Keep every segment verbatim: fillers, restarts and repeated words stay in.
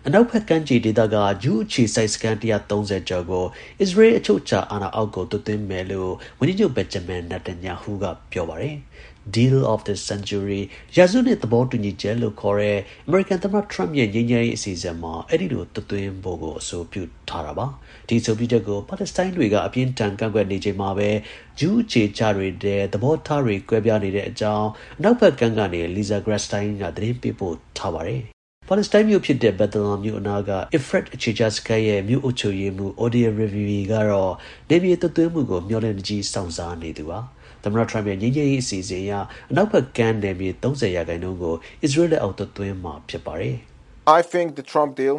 နောက်ဖက်ကန်ကြီးဒေသကဂျူးအခြေစိုက်စကန်one hundred thirtyကျော်ကိုအစ္စရေးအချုပ်ချာအာဏာအောက်ကိုသွတ်သွင်းမယ်လို့ဝန်ကြီးချုပ်ဘက်ဂျမင်နာတန်ညာဟူကပြောပါတယ်။ Deal of the Century ရာစုနှစ်သဘောတူညီချက်လို့ခေါ်တဲ့အမေရိကန်သမ္မတထရမ့်ရဲ့ငြိမ်းချမ်းရေးအစီအစဉ်မှာအဲ့ဒီလိုသွတ်သွင်းဖို့ကိုအဆိုပြုထားတာပါ။ဒီအဆိုပြုချက်ကိုပါလက်စတိုင်းတွေကအပြင်းထန်ကန့်ကွက်နေချိန်မှာပဲဂျူးအခြေချတွေတဲ့သဘောထားတွေကွဲပြားနေတဲ့အကြောင်းအနောက်ဘက်ကမ်းကနေ Lisa Grasstein ကသတင်းပေးပို့ထားပါတယ်။ ပါလက်စတိုင်းမြို့ဖြစ်တဲ့ဘက်သလမ်မြို့အနားက Ifrat အခြေချစခန်းရဲ့မြို့အုပ်ချုပ်ရေးမှူး Odia Rivivi ကတော့နေပြည်တော်သွင်းမှုကိုမျှော်လင့်ကြီးစောင့်စားနေသူပါ။သမ္မတထရမ့်ရဲ့ငြိမ်းချမ်းရေးအစီအစဉ်အရအနောက်ဘက်ကမ်းနယ်မြေthirtyရာခိုင်နှုန်းကိုအစ္စရေးလက်အောက်သွင်းမှာဖြစ်ပါတယ်။ I think the Trump deal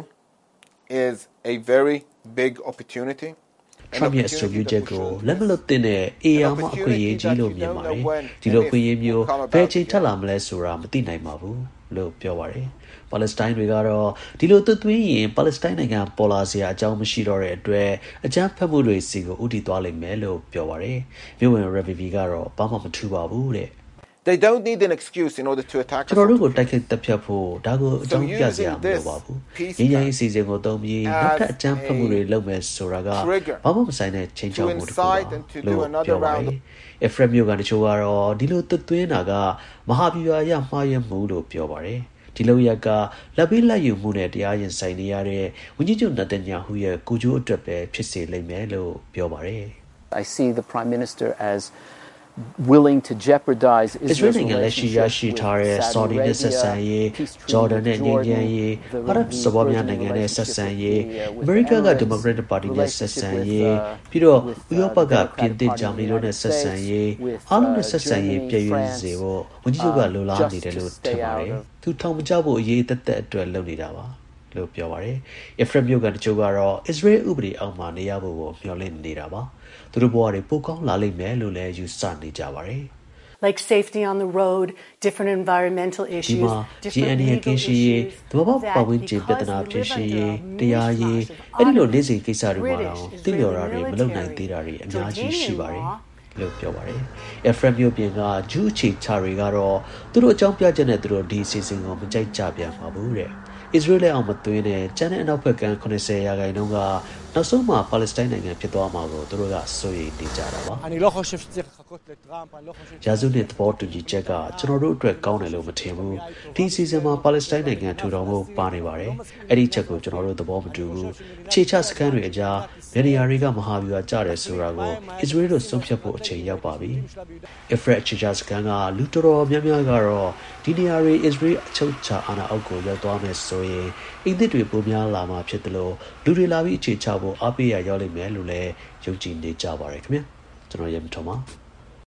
is a very big opportunity. ထရမ့်ရဲ့အဆိုပြုချက်ကိုလက်မလွတ်တဲ့အေယာမအခွင့်အရေးကြီးလို့မြင်ပါတယ်။ဒီလိုအခွင့်အရေးမျိုးဘယ်အချိန်ထပ်လာမလဲဆိုတာမသိနိုင်ပါဘူးလို့ပြောပါတယ်။ပါလက်စတိုင်းတွေကတော့ဒီလိုသွတ်သွင်းရင်ပါလက်စတိုင်းနိုင်ငံပေါ်လာစရာအကြောင်းမရှိတော့တဲ့အတွက်အကြမ်းဖက်မှုတွေစီကိုဥတီသွားလိမ့်မယ်လို့ပြောပါတယ်။မြို့ဝင် Revivi ကတော့ဘာမှမထူပါဘူးတဲ့။ They don't need an excuse in order to attack us. ကျွန်တော်တို့ကိုတိုက်ခိုက်တပ်ဖြတ်ဖို့ဒါကိုအကြောင်းပြစရာမလိုပါဘူး။ငြိမ်းချမ်းရေးအစီအစဉ်ကိုသုံးပြီးနောက်ထပ်အကြမ်းဖက်မှုတွေလုပ်မယ်ဆိုတာကဘာမှမဆိုင်တဲ့ချိန်ချောက်မှုတစ်ခုပါလို့ပြောပါတယ်။ Ifrat မြို့ကတချို့ကတော့ဒီလိုသွတ်သွင်းတာကမဟာဗျူဟာအရမှားယွင်းမှုလို့ပြောပါတယ်။ဒီလိုရက်ကလက်ပေးလက်ယူမှုနဲ့တရားရင်ဆိုင်နေရတဲ့ဝန်ကြီးချုပ်နာတန်ညာဟူရဲ့ကိုကျိုးအတွက်ပဲဖြစ်စေလိမ့်မယ်လို့ပြောပါတယ်။ I see the Prime Minister as willing to jeopardize Israel's relationship with Saudiနဲ့ဆက်ဆံရေးဂျော်ဒန်နဲ့ငြိမ်းချမ်းရေးအာရပ်စော်ဘွားများနိုင်ငံနဲ့ဆက်ဆံရေးအမေရိကကဒီမိုကရက်တစ်ပါတီနဲ့ဆက်ဆံရေးပြီးတော့ဥရောပကပြင်သစ်ဂျာမနီတို့နဲ့ဆက်ဆံရေးအားလုံးနဲ့ဆက်ဆံရေးပြည့်ရင်းစေဖို့ဝန်ကြီးချုပ်ကလိုလားနေတယ်လို့ထင်ပါတယ်သူထောင်မကျဖို့အရေးတက်တက်အတွက်လုပ်နေတာပါလို့ပြောပါတယ်။ Ifrat မြို့ကတချို့ကတော့ Israel ဥပဒေအောက်မှာနေရဖို့ကိုမျှော်လင့်နေတာပါ။သူတို့ဘဝတွေပိုကောင်းလာလိမ့်မယ်လို့လည်းယူဆနေကြပါတယ်။ Like safety on the road, different environmental issues, different legal issues, သဘာဝပတ်ဝန်းကျင်ပြဿနာဖြေရှင်းရေးတရားရေးအဲ့ဒီလိုနေ့စဉ်ကိစ္စတွေမှာတော့သိလျော်တာတွေမလုပ်နိုင်သေးတာတွေအများကြီးရှိပါတယ်လို့ပြောပါတယ်။ Ifrat မြို့ပြင်ကဂျူးအခြေချတွေကတော့သူတို့အကြောင်းပြချက်နဲ့သူတို့ဒီအစီအစဉ်ကိုမကြိုက်ကြပြန်ပါဘူးတဲ့။ အစ္စရေးလက်အောက်မသွင်းတဲ့ကျန်တဲ့အနောက်ဘက်ကမ်းseventyရာခိုင်နှုန်းကနောက်ဆုံးမှာပါလက်စတိုင်းနိုင်ငံဖြစ်သွားမှာကိုသူတို့ကစိုးရိမ်နေကြတာပါ။ရာစုနှစ်သဘောတူညီချက်ကကျွန်တော်တို့အတွက်ကောင်းတယ်လို့မထင်ဘူး။ဒီအစီအစဉ်မှာပါလက်စတိုင်းနိုင်ငံထူထောင်ဖို့ပါနေပါတယ်။အဲ့ဒီချက်ကိုကျွန်တော်တို့သဘောမတူဘူး။အခြေချစခန်းတွေအကြားဘယ်နေရာတွေကမဟာဗျူဟာကျတယ်ဆိုတာကိုအစ္စရေးတို့ဆုံးဖြတ်ဖို့အချိန်ရောက်ပါပြီ။ Ifrat အခြေချစခန်းကလူတော်တော်များများကတော့ဒီနေရာတွေအစ္စရေးအချုပ်ချာအာဏာအောက်ကိုရောက်သွားမယ်ဆိုရင်အိမ်သစ်တွေပိုများလာမှာဖြစ်တယ်လို့လူတွေလာပြီးအခြေချဖို့အားပေးရရောက်လိမ့်မယ်လို့လည်းယုံကြည်နေကြပါတယ်ခင်ဗျာကျွန်တော်ရေမထုံပါ